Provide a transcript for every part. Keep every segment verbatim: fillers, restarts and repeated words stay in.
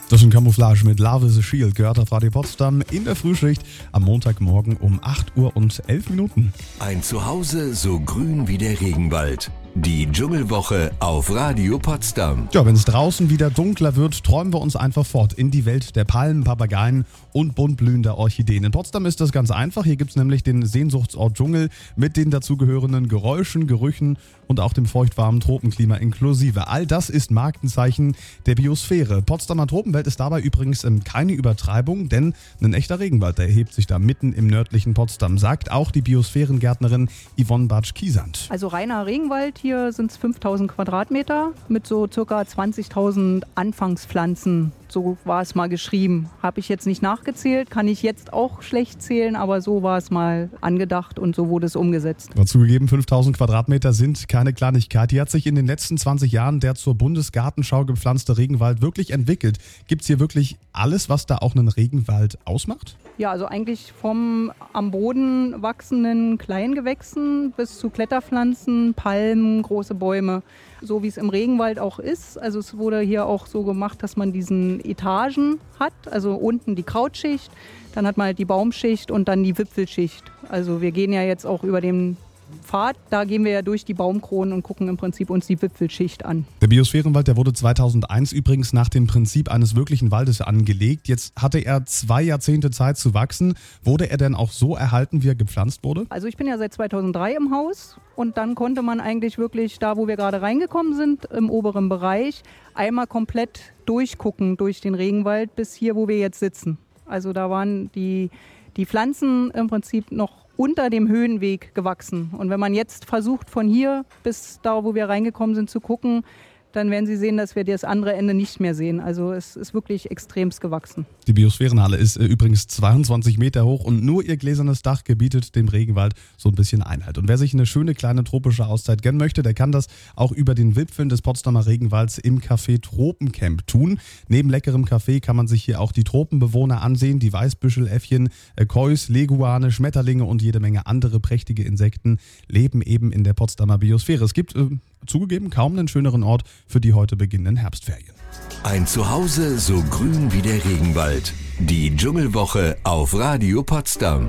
Das ist ein Camouflage mit Love is a Shield, gehört auf Radio Potsdam in der Frühschicht am Montagmorgen um acht Uhr und elf Minuten. Ein Zuhause so grün wie der Regenwald. Die Dschungelwoche auf Radio Potsdam. Ja, wenn es draußen wieder dunkler wird, träumen wir uns einfach fort in die Welt der Palmen, Papageien und bunt blühender Orchideen. In Potsdam ist das ganz einfach. Hier gibt es nämlich den Sehnsuchtsort Dschungel mit den dazugehörenden Geräuschen, Gerüchen und auch dem feuchtwarmen Tropenklima inklusive. All das ist Markenzeichen der Biosphäre. Potsdamer Tropenwelt ist dabei übrigens keine Übertreibung, denn ein echter Regenwald, der erhebt sich da mitten im nördlichen Potsdam, sagt auch die Biosphärengärtnerin Yvonne Bartsch-Kiesand. Also reiner Regenwald, hier sind es fünftausend Quadratmeter mit so circa zwanzigtausend Anfangspflanzen. So war es mal geschrieben. Habe ich jetzt nicht nachgezählt, kann ich jetzt auch schlecht zählen, aber so war es mal angedacht und so wurde es umgesetzt. Zugegeben, fünftausend Quadratmeter sind keine Kleinigkeit. Hier hat sich in den letzten zwanzig Jahren der zur Bundesgartenschau gepflanzte Regenwald wirklich entwickelt. Gibt es hier wirklich alles, was da auch einen Regenwald ausmacht? Ja, also eigentlich vom am Boden wachsenden Kleingewächsen bis zu Kletterpflanzen, Palmen, große Bäume. So wie es im Regenwald auch ist. Also es wurde hier auch so gemacht, dass man diesen Etagen hat. Also unten die Krautschicht, dann hat man halt die Baumschicht und dann die Wipfelschicht. Also wir gehen ja jetzt auch über den Pfad, da gehen wir ja durch die Baumkronen und gucken im Prinzip uns die Wipfelschicht an. Der Biosphärenwald, der wurde zweitausendeins übrigens nach dem Prinzip eines wirklichen Waldes angelegt. Jetzt hatte er zwei Jahrzehnte Zeit zu wachsen. Wurde er denn auch so erhalten, wie er gepflanzt wurde? Also ich bin ja seit zweitausenddrei im Haus und dann konnte man eigentlich wirklich da, wo wir gerade reingekommen sind, im oberen Bereich, einmal komplett durchgucken durch den Regenwald bis hier, wo wir jetzt sitzen. Also da waren die, die Pflanzen im Prinzip noch unter dem Höhenweg gewachsen. Und wenn man jetzt versucht, von hier bis da, wo wir reingekommen sind, zu gucken, dann werden Sie sehen, dass wir das andere Ende nicht mehr sehen. Also es ist wirklich extremst gewachsen. Die Biosphärenhalle ist äh, übrigens zweiundzwanzig Meter hoch und nur ihr gläsernes Dach gebietet dem Regenwald so ein bisschen Einhalt. Und wer sich eine schöne kleine tropische Auszeit gönnen möchte, der kann das auch über den Wipfeln des Potsdamer Regenwalds im Café Tropencamp tun. Neben leckerem Kaffee kann man sich hier auch die Tropenbewohner ansehen, die Weißbüscheläffchen, äh, Kois, Leguane, Schmetterlinge und jede Menge andere prächtige Insekten leben eben in der Potsdamer Biosphäre. Es gibt äh, zugegeben kaum einen schöneren Ort für die heute beginnenden Herbstferien. Ein Zuhause so grün wie der Regenwald. Die Dschungelwoche auf Radio Potsdam.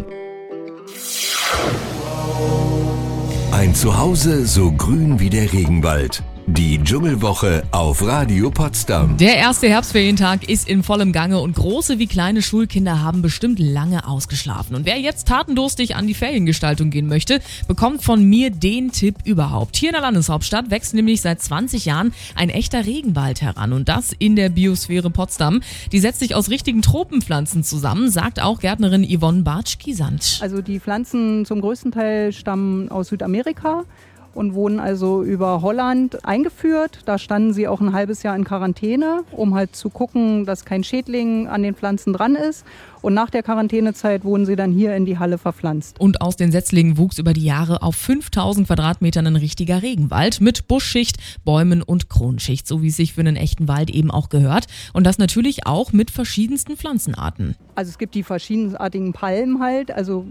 Ein Zuhause so grün wie der Regenwald. Die Dschungelwoche auf Radio Potsdam. Der erste Herbstferientag ist in vollem Gange und große wie kleine Schulkinder haben bestimmt lange ausgeschlafen. Und wer jetzt tatendurstig an die Feriengestaltung gehen möchte, bekommt von mir den Tipp überhaupt. Hier in der Landeshauptstadt wächst nämlich seit zwanzig Jahren ein echter Regenwald heran und das in der Biosphäre Potsdam. Die setzt sich aus richtigen Tropenpflanzen zusammen, sagt auch Gärtnerin Yvonne Bartsch-Kiesand. Also die Pflanzen zum größten Teil stammen aus Südamerika und wurden also über Holland eingeführt. Da standen sie auch ein halbes Jahr in Quarantäne, um halt zu gucken, dass kein Schädling an den Pflanzen dran ist. Und nach der Quarantänezeit wurden sie dann hier in die Halle verpflanzt. Und aus den Setzlingen wuchs über die Jahre auf fünftausend Quadratmetern ein richtiger Regenwald mit Buschschicht, Bäumen und Kronenschicht, so wie es sich für einen echten Wald eben auch gehört. Und das natürlich auch mit verschiedensten Pflanzenarten. Also es gibt die verschiedenartigen Palmen halt, also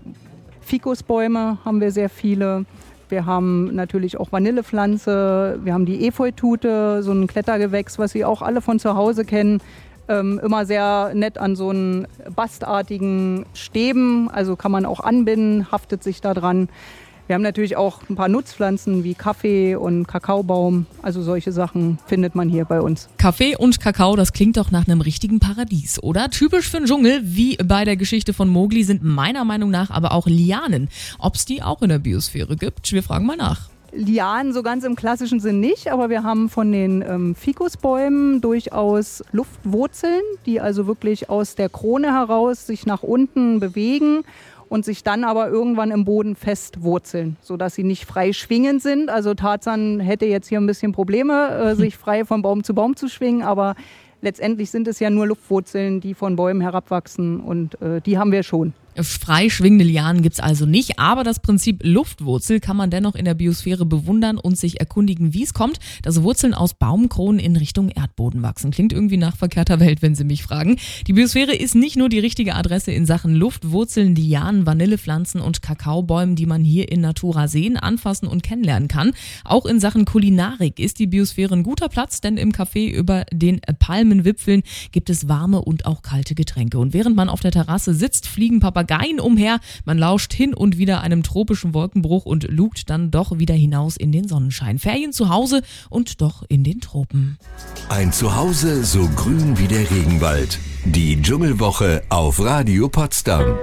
Fikusbäume haben wir sehr viele. Wir haben natürlich auch Vanillepflanze, wir haben die Efeutute, so ein Klettergewächs, was Sie auch alle von zu Hause kennen. Ähm, immer sehr nett an so einen bastartigen Stäben, also kann man auch anbinden, haftet sich da dran. Wir haben natürlich auch ein paar Nutzpflanzen wie Kaffee und Kakaobaum. Also solche Sachen findet man hier bei uns. Kaffee und Kakao, das klingt doch nach einem richtigen Paradies, oder? Typisch für den Dschungel, wie bei der Geschichte von Mowgli, sind meiner Meinung nach aber auch Lianen. Ob es die auch in der Biosphäre gibt? Wir fragen mal nach. Lianen so ganz im klassischen Sinn nicht, aber wir haben von den ähm, Fikusbäumen durchaus Luftwurzeln, die also wirklich aus der Krone heraus sich nach unten bewegen und sich dann aber irgendwann im Boden festwurzeln, sodass sie nicht frei schwingend sind. Also Tarzan hätte jetzt hier ein bisschen Probleme, äh, sich frei von Baum zu Baum zu schwingen, aber letztendlich sind es ja nur Luftwurzeln, die von Bäumen herabwachsen und äh, die haben wir schon. Frei schwingende Lianen gibt's also nicht, aber das Prinzip Luftwurzel kann man dennoch in der Biosphäre bewundern und sich erkundigen, wie es kommt, dass Wurzeln aus Baumkronen in Richtung Erdboden wachsen. Klingt irgendwie nach verkehrter Welt, wenn Sie mich fragen. Die Biosphäre ist nicht nur die richtige Adresse in Sachen Luftwurzeln, Lianen, Vanillepflanzen und Kakaobäumen, die man hier in Natura sehen, anfassen und kennenlernen kann. Auch in Sachen Kulinarik ist die Biosphäre ein guter Platz, denn im Café über den Palmen warmen Wipfeln gibt es warme und auch kalte Getränke. Und während man auf der Terrasse sitzt, fliegen Papageien umher. Man lauscht hin und wieder einem tropischen Wolkenbruch und lugt dann doch wieder hinaus in den Sonnenschein. Ferien zu Hause und doch in den Tropen. Ein Zuhause so grün wie der Regenwald. Die Dschungelwoche auf Radio Potsdam.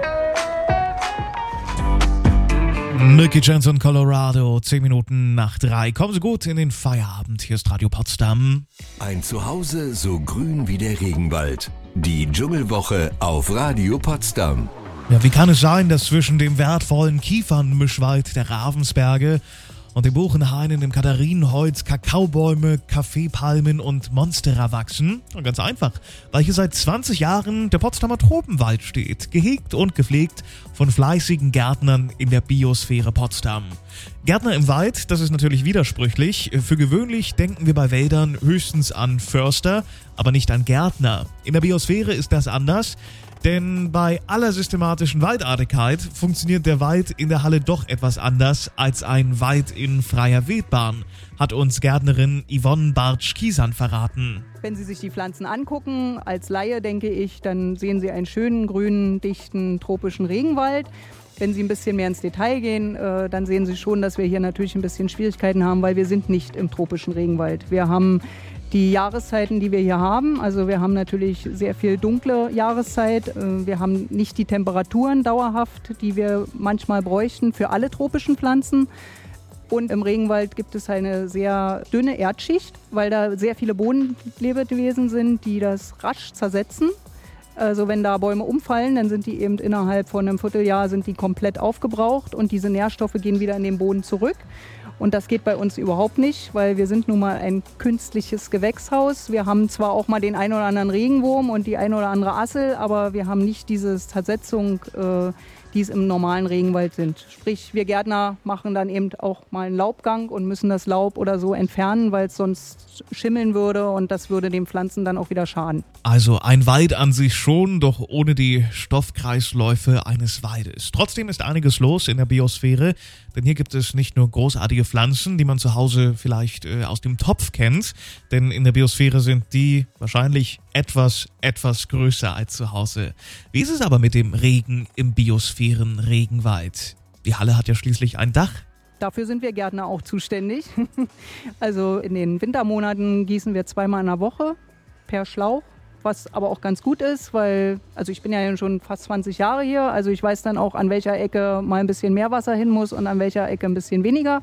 Milky Chance und Colorado, zehn Minuten nach drei. Kommen Sie gut in den Feierabend. Hier ist Radio Potsdam. Ein Zuhause so grün wie der Regenwald. Die Dschungelwoche auf Radio Potsdam. Ja, wie kann es sein, dass zwischen dem wertvollen Kiefernmischwald der Ravensberge und den Buchenhainen im Katharinenholz Kakaobäume, Kaffeepalmen und Monstera wachsen? Und ganz einfach, weil hier seit zwanzig Jahren der Potsdamer Tropenwald steht, gehegt und gepflegt von fleißigen Gärtnern in der Biosphäre Potsdam. Gärtner im Wald, das ist natürlich widersprüchlich. Für gewöhnlich denken wir bei Wäldern höchstens an Förster, aber nicht an Gärtner. In der Biosphäre ist das anders. Denn bei aller systematischen Waldartigkeit funktioniert der Wald in der Halle doch etwas anders als ein Wald in freier Wildbahn, hat uns Gärtnerin Yvonne Bartsch-Kiesan verraten. Wenn Sie sich die Pflanzen angucken, als Laie denke ich, dann sehen Sie einen schönen, grünen, dichten, tropischen Regenwald. Wenn Sie ein bisschen mehr ins Detail gehen, äh, dann sehen Sie schon, dass wir hier natürlich ein bisschen Schwierigkeiten haben, weil wir sind nicht im tropischen Regenwald. Wir haben die Jahreszeiten, die wir hier haben. Also wir haben natürlich sehr viel dunkle Jahreszeit. Wir haben nicht die Temperaturen dauerhaft, die wir manchmal bräuchten für alle tropischen Pflanzen. Und im Regenwald gibt es eine sehr dünne Erdschicht, weil da sehr viele Bodenlebewesen sind, die das rasch zersetzen. Also wenn da Bäume umfallen, dann sind die eben innerhalb von einem Vierteljahr sind die komplett aufgebraucht und diese Nährstoffe gehen wieder in den Boden zurück. Und das geht bei uns überhaupt nicht, weil wir sind nun mal ein künstliches Gewächshaus. Wir haben zwar auch mal den ein oder anderen Regenwurm und die ein oder andere Assel, aber wir haben nicht diese Zersetzung, äh, die es im normalen Regenwald sind. Sprich, wir Gärtner machen dann eben auch mal einen Laubgang und müssen das Laub oder so entfernen, weil es sonst schimmeln würde und das würde den Pflanzen dann auch wieder schaden. Also ein Wald an sich schon, doch ohne die Stoffkreisläufe eines Waldes. Trotzdem ist einiges los in der Biosphäre, denn hier gibt es nicht nur großartige Pflanzen, die man zu Hause vielleicht äh, aus dem Topf kennt, denn in der Biosphäre sind die wahrscheinlich etwas, etwas größer als zu Hause. Wie ist es aber mit dem Regen im Biosphären-Regenwald? Die Halle hat ja schließlich ein Dach. Dafür sind wir Gärtner auch zuständig. Also in den Wintermonaten gießen wir zweimal in der Woche per Schlauch, was aber auch ganz gut ist, weil, also ich bin ja schon fast zwanzig Jahre hier, also ich weiß dann auch, an welcher Ecke mal ein bisschen mehr Wasser hin muss und an welcher Ecke ein bisschen weniger.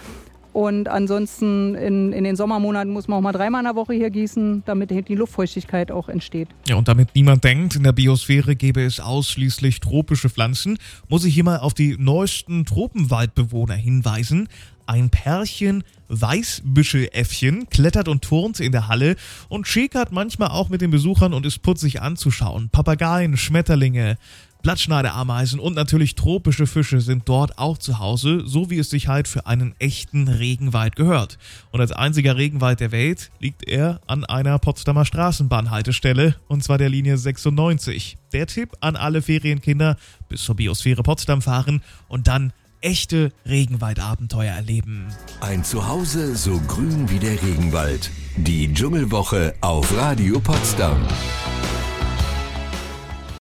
Und ansonsten in, in den Sommermonaten muss man auch mal dreimal in der Woche hier gießen, damit die Luftfeuchtigkeit auch entsteht. Ja, und damit niemand denkt, in der Biosphäre gäbe es ausschließlich tropische Pflanzen, muss ich hier mal auf die neuesten Tropenwaldbewohner hinweisen. Ein Pärchen Weißbüscheläffchen klettert und turnt in der Halle und schäkert manchmal auch mit den Besuchern und ist putzig anzuschauen. Papageien, Schmetterlinge, Blattschneideameisen und natürlich tropische Fische sind dort auch zu Hause, so wie es sich halt für einen echten Regenwald gehört. Und als einziger Regenwald der Welt liegt er an einer Potsdamer Straßenbahnhaltestelle, und zwar der Linie sechsundneunzig. Der Tipp an alle Ferienkinder: bis zur Biosphäre Potsdam fahren und dann echte Regenwaldabenteuer erleben. Ein Zuhause so grün wie der Regenwald. Die Dschungelwoche auf Radio Potsdam.